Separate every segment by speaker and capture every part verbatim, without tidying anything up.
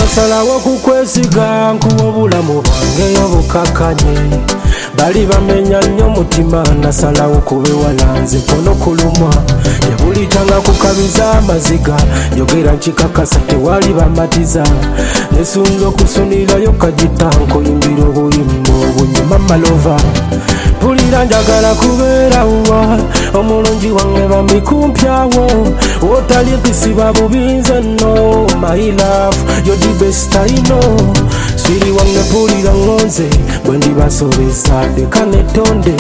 Speaker 1: nasalawo kukwesiga nkuwa obulamu bwange obukakanye bali bamenya nnyo mutima nasalawo kubewala nze kono kulumwa yabulitanga kukabiza amaziga njogera nkikakasa tewali bamatiza nesunza okusunirayo kagita nkuyimbira obuyimba obunyuma malova mpulira njagala kubeerawa omulungi wange bambikumpyawo otali kisiba bubinze no my love you're the best I know swiri wange mpulira ngonze bwe ndibasobesa deka netonde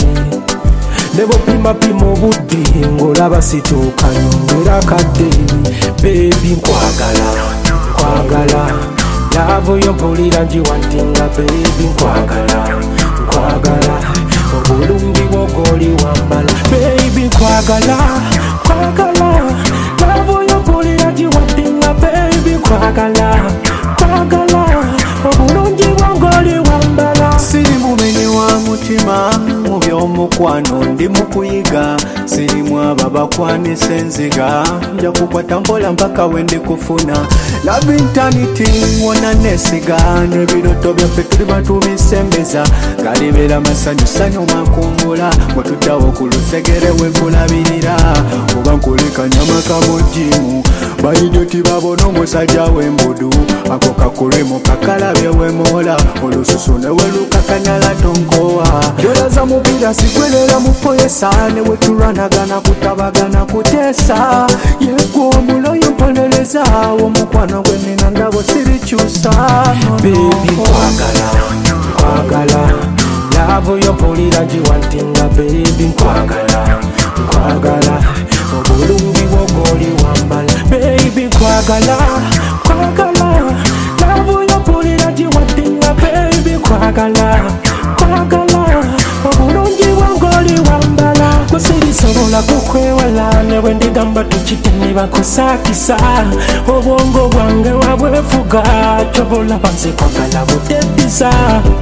Speaker 1: nebo pima pima obudde ng'olaba situuka nyongera kadde bebi nkwagala nkwagala laavu yo mpulira njiwantinga bebi nkwagala nkwagala obulungi bw'ogoli wambala baby nkwagala nkwagala laavu yo mpulira njiwantinga baby nkwagala nkwagala obulungi bw'ogoli wambala
Speaker 2: siri mumenyi wa mutima mu by'omukwano ndi mu kuyiga sirimu abo bakwanisa enziga nja kukwata mpola mpaka we ndikufuna love eternity wona nesiga n'ebiroto byaffe tuliba tubisembeza galibera masanyusanyu makumbula bwe tuddawo ku lusegere we nkulabirira oba nkulikanyama kamujimu bayidoti babona omusajja w'embudu ako kakulemu kakalabye wemola olususu ne welukakanyala tonkowa yolaza mupira sigwerera mupoyesa ne wetulanagana kutabagana kuteesa yegwa omuloyo mpolereza omukwano gwe nina ndabo sirikyusa
Speaker 1: bebi nkwagala nkwagala laavu yo mpulira njiwantinga bebi nkwagala nkwagala obulungi bw'ogoli wambala bebi nkwagala nkwagala laavu yo mpulira njiwantinga bebi nkwagala nkwagala obulungi bw'ogoli wambala kusirisobola kukwewala ne bwe ndigamba tukite ne bakusakisa obwongo bwange wabwefuga kyobolaba nze kwagala butebisa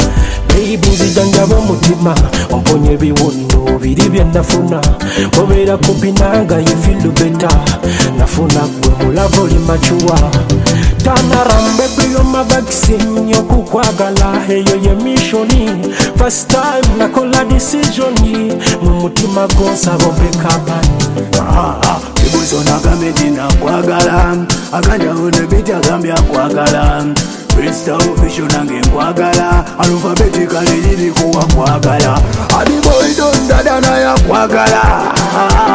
Speaker 1: baby nzijanjaba omutima omponya ebiwundu biri bye nafuna obeera kumpi nanga yefilu beta nafuna gwe mulava oli macuwa tanarambe priyoma vaccine yokukwagala eyo ye mishoni first time nakola decisioni mu mutima gonsaba ompekabani
Speaker 2: kibuzo nagamedi nakwagala aganjawo nebiti agambye akwagala Krista ofisho nange nkwagala alphabetically liri kuwa kwagala adiboido ndadana ya kwagala